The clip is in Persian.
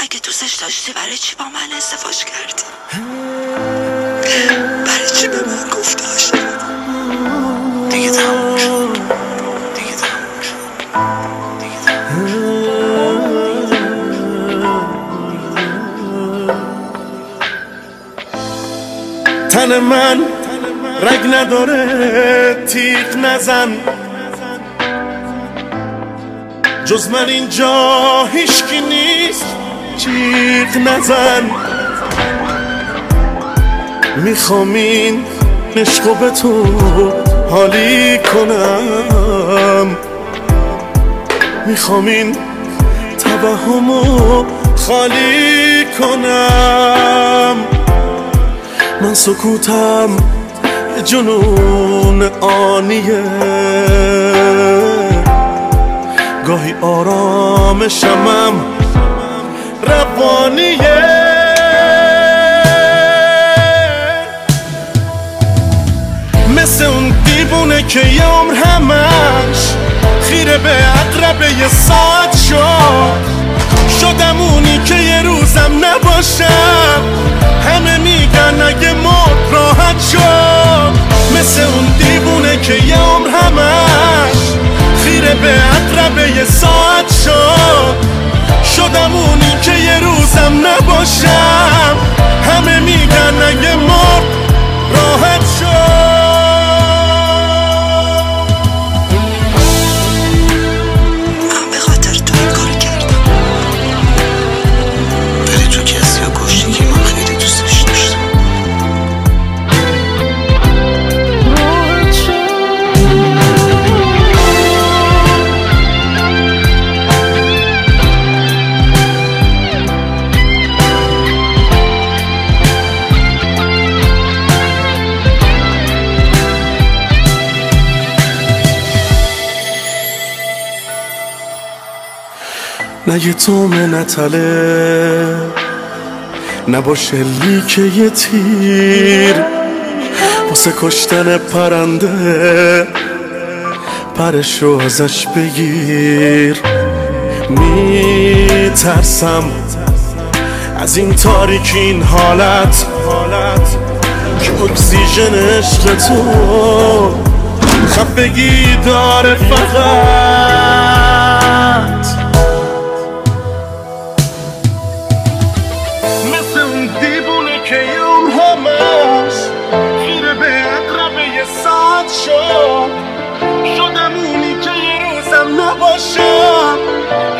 اگه دوستش داشتی برای چی با من ازدواج کردی؟ برای چی به من گفتی عاشقم؟ دیگه تموم شد. تن من رگ نداره، تیغ نزن، جز من اینجا هیچکی نیست، جیغ نزن. میخوام این عشقو به تو حالی کنم، میخوام این توهمو خالی کنم. من سکوتم یه جنون آنیه، گاهی آرامشمم روانیه. مثل اون دیوونه که یه عمر همش خیره به عقربه یه ساعت شدم اونی که یه روزم نباشم. همه میگن اگه مرد راحت شد. مثل اون دیوونه که یه عمر همش خیره به عقربه یه ساعت شدم اونی که یه روزم نباشم. همه میگن اگه مرد راحت شد. من به خاطر تو این کار کردم، ولی تو کسی رو کشتی که من خیلی دوستش داشتم. نه یه تومه نتله، نباشه لیکه یه تیر واسه کشتن پرنده، پرشو ازش بگیر. میترسم از این تاریکی، این حالت که اکسیژن عشق تو خفگی داره فقط. مثل اون دیوونه که یوم همش خیره به عقربه یه ساعت شدم اونی که یه روزم نباشم.